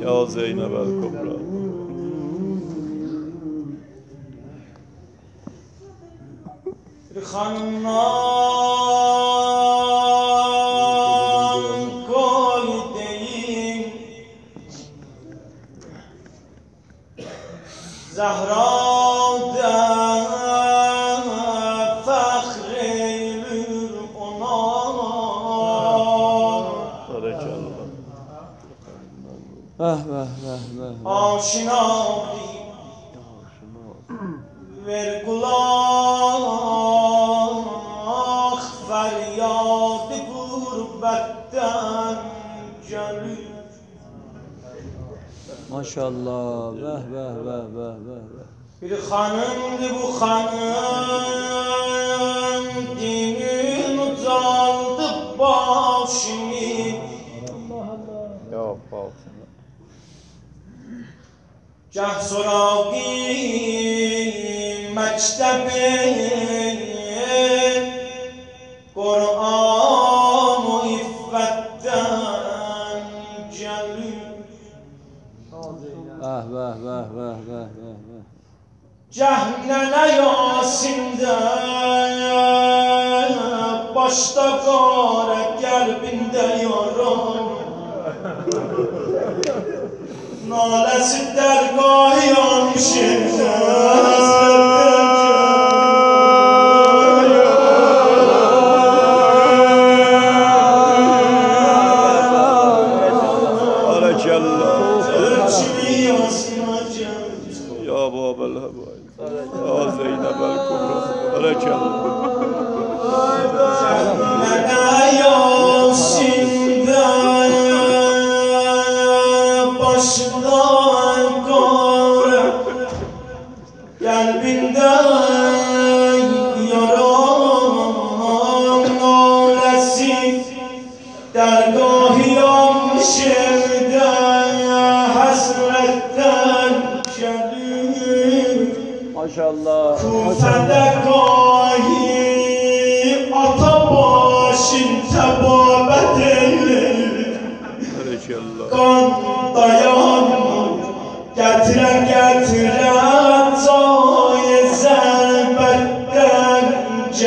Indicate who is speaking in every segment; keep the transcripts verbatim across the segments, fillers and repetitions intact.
Speaker 1: یا زینب الکبری.
Speaker 2: خانم koydeyim Zahra'dan fahreylür ona
Speaker 1: Vah vah vah vah.
Speaker 2: Aşina ver kulak feryad gurbetten gelir
Speaker 1: Maşallah. Vah vah vah vah vah.
Speaker 2: Bir hanımdı bu hanım dinin ucaldı başını
Speaker 1: Ya Fatıma.
Speaker 2: Cah soragi mektebi Kur'an-ı iffetten gelir
Speaker 1: Vah vah vah vah vah vah.
Speaker 2: Cehnene Yasin'de başta kare kalbinde yaram Nalesi dergâh-ı yanmışımda
Speaker 1: Ya Babel Habaib. Ya Zeynep el-Kubra. Alekallah.
Speaker 2: Cehnene Yasin'de baştan kare kalbinde yaram nalesi dergâh-ı yanmışımda hasretten gelir
Speaker 1: Maşallah.
Speaker 2: Kufede gahi ata başın tebabet eyler
Speaker 1: Alekallah.
Speaker 2: Kan dayan getire getire cay zelbetten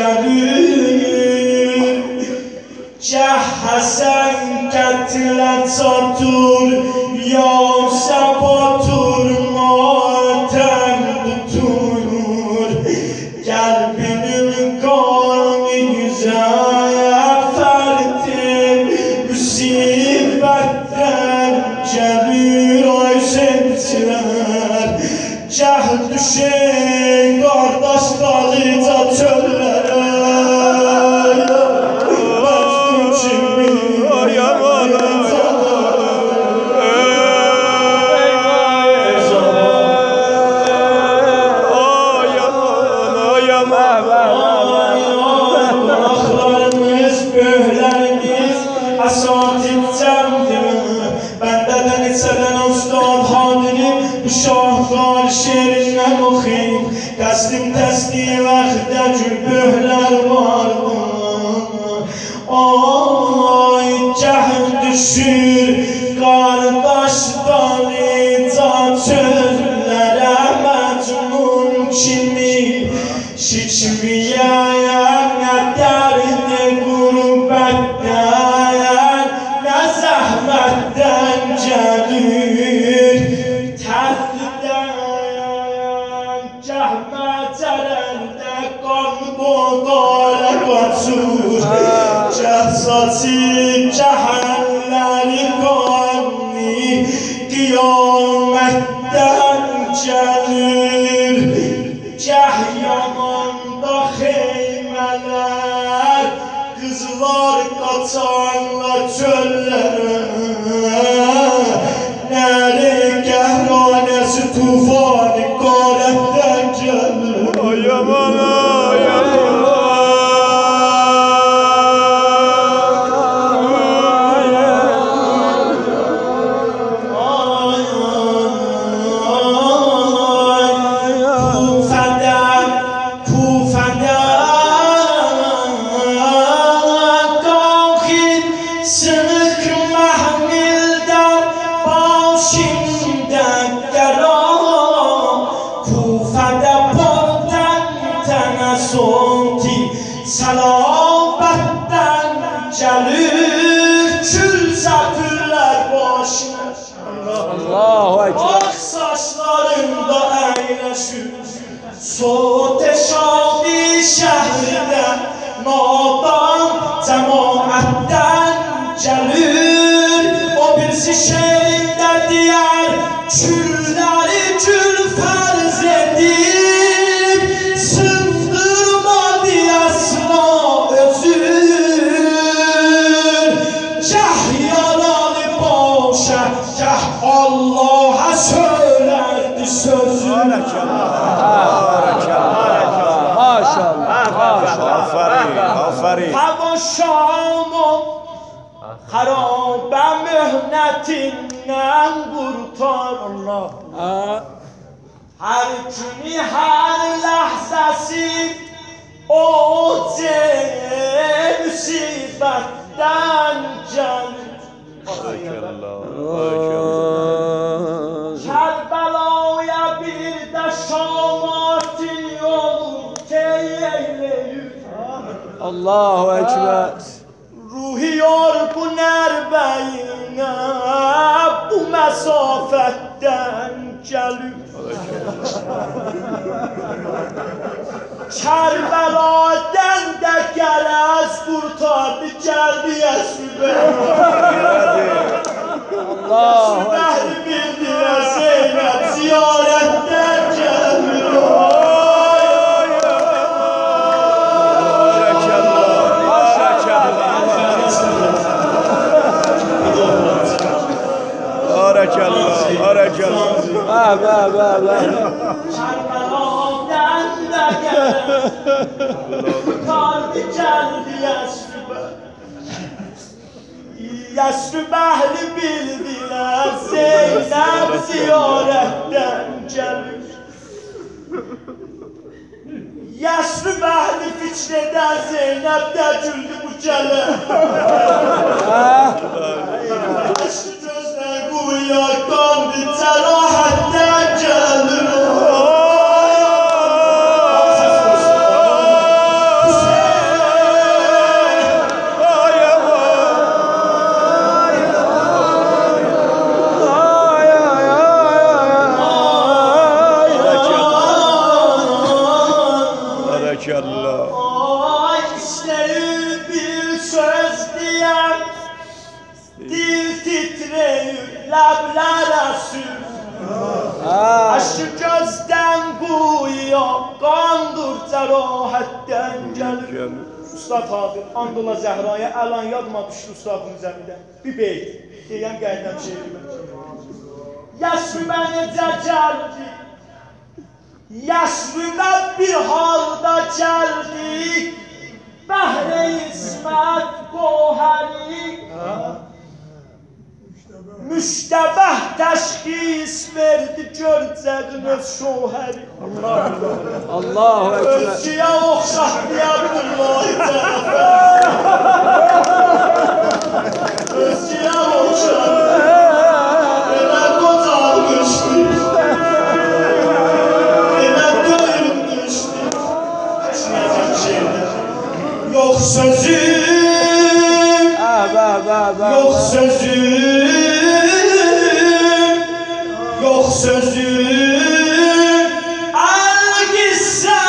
Speaker 2: gelir Ceh Hasan getire çatur ya sebatur matem tutur Kalbinin kanı güzel ferdim musibetten gelir ay sentler Ceh düşey kardeş dalıca çöllere Mecnun kimi Kulaklarınız, böğleriniz Asatip cemdir Bendeden içeren ustad hadirim Bu şahlar şerinden okuyayım Teslim teslim vaxtdə gül böhlər vardı Ay cəhd düşür Qardaş dalıca çöllərə Məcnun kimi Şikviyəyə nə dərdi qürbətdən Nə zəhmətdən gəlir Tərdən cəhmə cərəndə qan qoqara qaçır Cəh saçı cəhəlləri qanlı Qiyamətdən gəlir Cəh yananda xeymələr Qızlar qaçanlar çöllərə Nəri qəhranəsi tufanı qarətdən gəlir
Speaker 1: Ay aman ay aman.
Speaker 2: Ay ay ay
Speaker 3: Allahu Ekber.
Speaker 2: Ak saçlarında eyleşir Soğut eşabi şehrinde Nadan cemaetten gelir O birisi şehrinde diğer Külleri kül farz edip Sındırma diyasına özür Kah yaralı boşa Kah Allah'a söylerdi sözü
Speaker 3: Maşallah. Maşallah.
Speaker 1: Aferin, aferin.
Speaker 2: Hava Şam'ı Harabe mühnetinden kurtar Allah
Speaker 3: Ha.
Speaker 2: Her günü her lahzesi O musibetten gelir
Speaker 1: Barakallah, barakallah.
Speaker 2: Kerbela'ya bir de Şamat'ın yolu teyleyip
Speaker 3: Allahu Ekber.
Speaker 2: Ruhi yorgun erbeyine bu mesafetten gelir Kerbela'dan da gerez kurtardı geldi Esübe
Speaker 3: Allahu Ekber.
Speaker 2: Esübe bildiler Zeynep ziyaretten gelir
Speaker 1: Barakallah, barakallah.
Speaker 3: Ha ba ba ba.
Speaker 2: Kerbela'dan da gerez kurtardı geldi Esübe Esübe'li bildiler Zeynep ziyaretten gelir Yaşlı behli fikreden Zeynep de güldü bu gele Yaşlı gözler kuyaktan bir cerahetten gelir
Speaker 1: Barakallah.
Speaker 2: Ay işleri bir söz diyen Dil titreyir lablara sür
Speaker 3: Ha.
Speaker 2: Aşı gözden kuyuyor Kandır cerahetten gelir Ustad Hadir, Andola Zehra'ya əlan yadıma düşdü ustadın üzərində Bir beyt, deyəm qəydəm şeirimi Yaşlıbə necə gəldi Yaşlıbə bir halda gəldi Bəhrə İsmət Qohəri Müştəbəh təşxis verdi görcədin öz şohəri
Speaker 3: Allahu Ekber.
Speaker 2: Özgüyə oxşatdı Abdullahi tərəfə Özgüyə oxşatdı Elə qocalmışdı Elə döyülmüşdü Necəm şeydir Yox sözüm
Speaker 3: Ha ba ba ba.
Speaker 2: Yox sözüm Yox sözüm Al-Qissa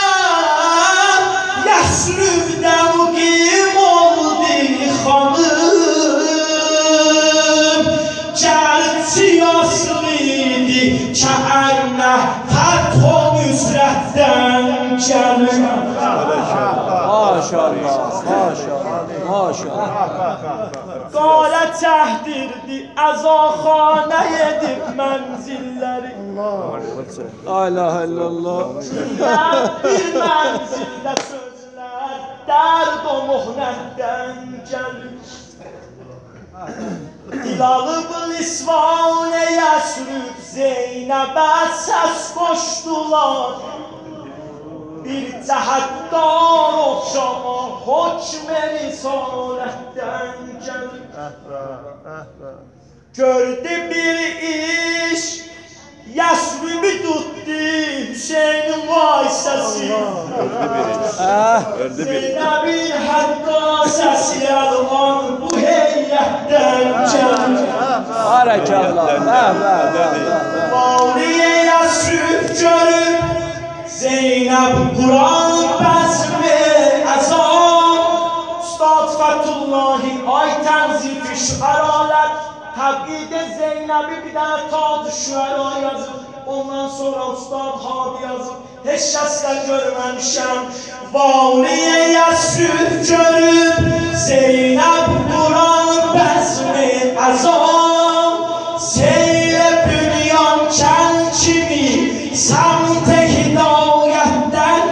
Speaker 2: Yəsribdə muqim oldu xanım Gəlçi yaslıydı Kəənnə fətho müzrətdən gəlir
Speaker 3: Maşallah. Maşallah. Maşallah.
Speaker 2: Qara çəhdirdi əzaxanə edib mənzilləri
Speaker 3: La ilahe illallah.
Speaker 2: Bir mənzildə sözlər dərd o muhnətdən gəlir Dilalı lisvanə yəsrüb Zeynəbə səs qoşdular Bir cəhəddar oxşama Hokm-i risalətdən gəlir Gördü bir iş Yəsrübü tutdu Hüseynin vaysəsi
Speaker 3: Ha.
Speaker 1: Öldü bir.
Speaker 2: Zeynəbin hətta səsi əlvan Bu heyyətdən gəlir
Speaker 3: Barakallah. Bəh, bəh, bəh, bəh.
Speaker 2: Valiye Yasrib görüb Zeynep Kur'an bezmi ezan Ustad Fethullahi ay tenzif-i şüeralar Tebgide Zeynep'i bir tane tadı şüera yazıp ondan sonra Ustad Hadi yazıp hiç şəslə görməmişəm Valiye Yasrib görüb Zeynep Kur'an bezmi ezan Seyre bünyan kel kimi Semte hidayetten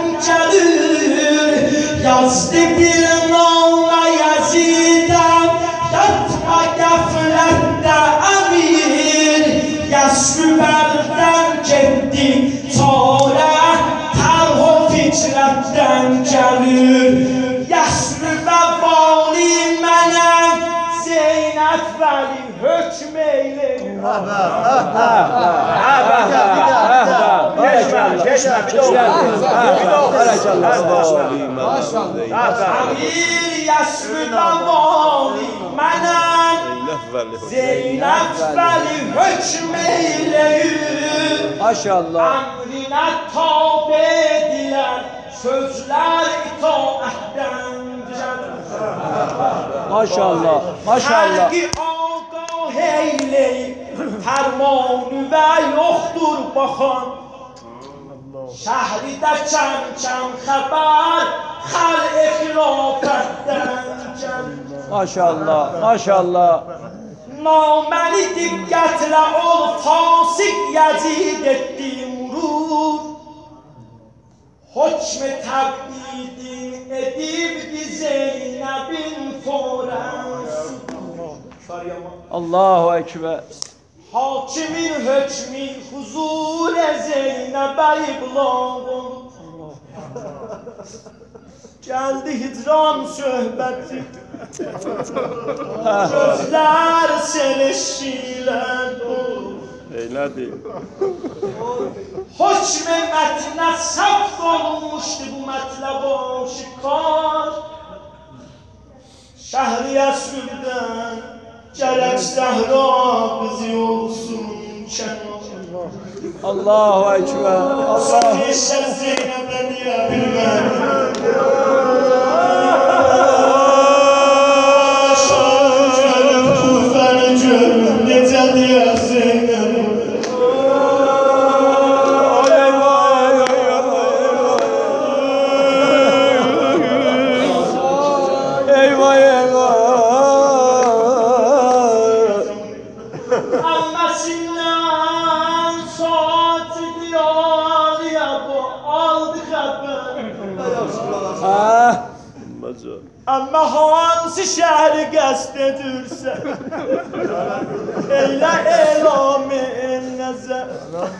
Speaker 2: gelir Yazdı bir name Yazidem Yatma gaflette emir Yasrüberden gitti Tare terho ficretten gelir Yasrübe vali menem Zeynep veli hükmeyle Amir Yasrübe vali menem Zeynep veli hükmeyle
Speaker 3: Maşallah.
Speaker 2: Emrine tabi edilen sözler itaetten
Speaker 3: Maşallah. Maşallah.
Speaker 2: Herki ağah eyleyip fermanı ve yoktur bakan Şehridə kəm-kəm xəbər xəl-i xilafətdən gəlir
Speaker 3: Maşallah. Maşallah.
Speaker 2: Naməni diqqətlə ol fasik Yezid etdi murur Hükm-i təbidin edibdi Zeynəbin forəsi
Speaker 3: Allahu Ekber.
Speaker 2: Hakimin hükmü huzur-e Zeynəbə iblağ olub Geldi hicran söhbəti Gözlər selişilə dolub
Speaker 1: Eylədi.
Speaker 2: Hükm-i mətnə səbt olmuşdu bu mətləb aşikar Şəhri Yəsribdən Gerek Zəhra bizi olsun kenar
Speaker 3: Allahu Ekber. Allah.
Speaker 2: Neşə Zeynəbə deyə bilmədim Şahı görüb, Kufəni görüb, necə deyə Zeynəbə
Speaker 3: Eyvah eyvah.
Speaker 2: Annəsindən saati diyarıya bu aldı xəbər
Speaker 3: Ha.
Speaker 1: Maca.
Speaker 2: Amma hansı şəhri qəsd edirsə Elə elam-ı nəzər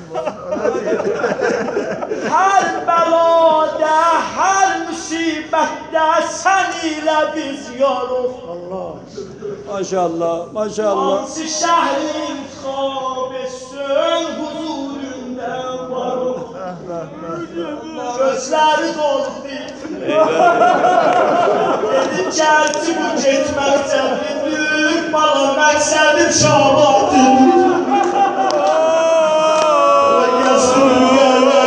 Speaker 2: Hər bəlada, hər müsibətdə sən ilə biz yarıq
Speaker 3: Maşallah. Maşallah.
Speaker 2: Hansı şəhrin xab etsin huzurunda varıq Gözləri doldu Dedim gəldi bu getməkdədir Bala məqsədim şabatdır Yazdım yerə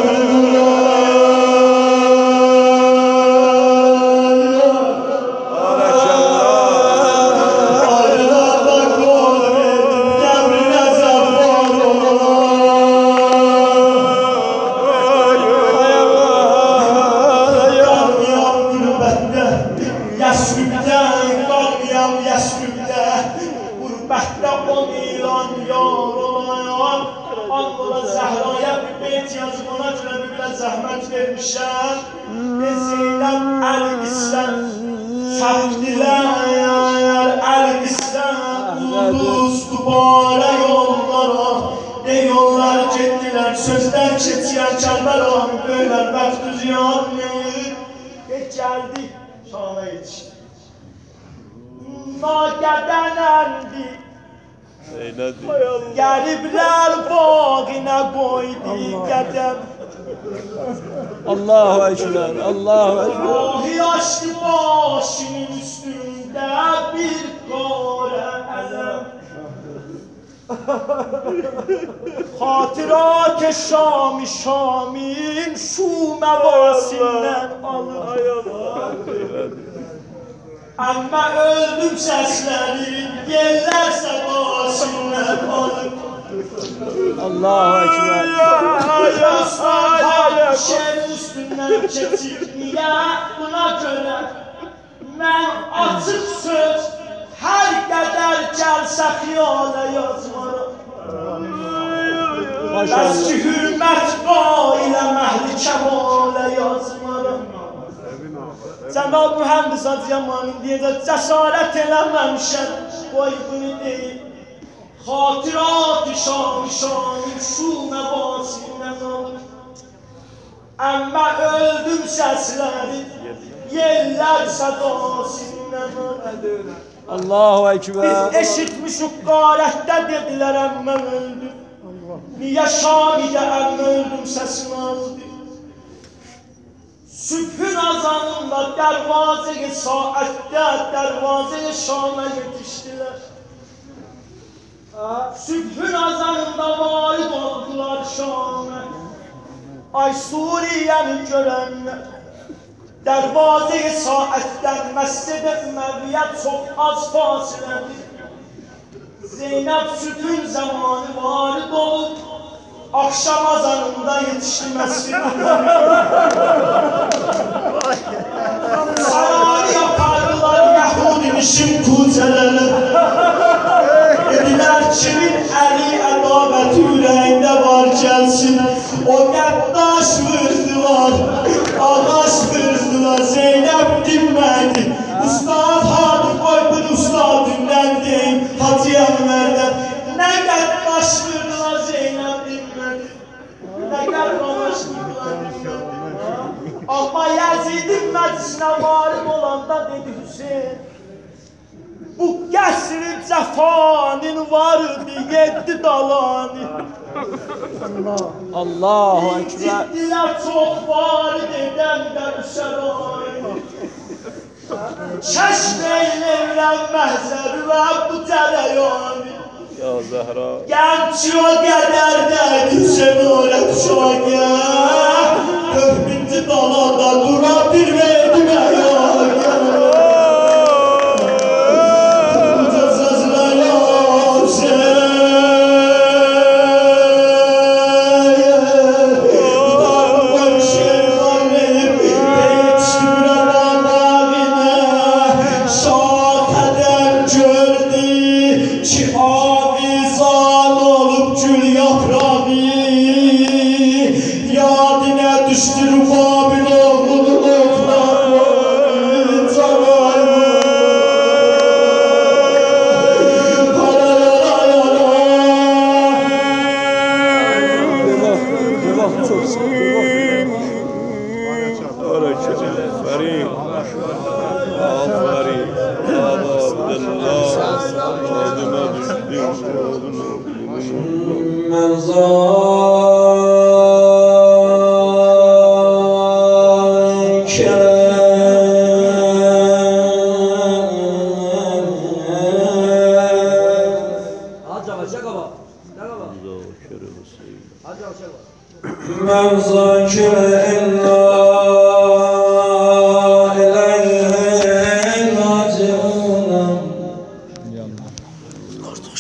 Speaker 2: Yəsribdən qalmayam Yəsribdə Qürbətdə on ilan yar olayan Anqola Zəhraya bir beyt yazıb ona görə bir belə zəhmət vermişəm Zeynəb əl-İsləm Səfdilər əl-İsləm Ulduz dubara yollara Ne yollar getdilər Sözlər keçiyən Kərbəlanı Böylər bəxtü ziyanlı Gəldi Şana yetişdi Nagədənəndi
Speaker 1: Eylədi.
Speaker 2: Gəliblər bağına qoydu qədəm
Speaker 3: Allahu Ekber. Allahu Ekber.
Speaker 2: Rahi açdı başının üstündə bir qara ələm Hatırat Şam-ı Şam'in şu mevasinden alır. Ama öldüm seslerin yerlerse başından alır.
Speaker 3: Allahu Ekber.
Speaker 2: Osman şehrin üstünden geçir. Niye? Buna göre ben açık söz her kadar gelse xiyala yazmarım. Bəs ki hürmət qailə məhli kəmalə yazmarım. Cənab mühəndis Adıyamanın deyəcək cəsarət eləməmişəm. Qoy bunu deyim. Xatirat-ı şam-ı şamın şu məvasindən alır. Əmmə öldüm səsləri yerlər sədasından alır.
Speaker 3: Allahu Ekber.
Speaker 2: Biz eşitmişik qarətdə dedilər əmmə öldüm. Niyə Şamidə əmmə öldüm səsini aldı. Sübhün azanında dərvazə-i saətdə dərvazə-i Şam'a yetişdilər. Sübhün azanında varid oldular Şam'a. Ay Suriyəni görənlər dərvazə-i saətdən məscid-i Üməviyyət çox az fasilədir. Zeynep sütün zamanı varid olup akşam azanında yetişti mescidine. Sarayı yapardılar Yahudimişim kuzeleri. Dediler kimin eli edabeti yüreğinde var gelsin. O qəddaş vırdılar, ağaç vırdılar. Zeynep dinmedi. Ustad hadım koypun ustadından deyim. Hacı Ömer'den ne qəddaş vırdılar Zeynep dinmedi. Ne qəddaş vırdılar dinmedi. Ama Yazid'in meclisine varim olanda dedi Hüseyin. Bu qəsr-i cəfanın vardı yeddi dalanı.
Speaker 3: Allahu Ekber.
Speaker 2: Ciddiler çok varid eden de şərayı. Kəşf eyləyirəm məhzəri və bu cərəyanı.
Speaker 1: Ya Zəhra.
Speaker 2: Gənc o qədərdədir şemarət şagər. Dördüncü dalada dura bir verdim əyağa. Uca sözlər yazır. Dudağım şer var verib, yetişdi buradan ağına. Şah qədər gördü ki avizan olup gül yaprağı. Yadına düştür Babil oğlunun okları. Canarım. Paralala
Speaker 3: Bir bak çok sıkı.
Speaker 1: Aferin. Aferin. Baba Abdullah. Adına düştün.
Speaker 3: من ذاكر إلا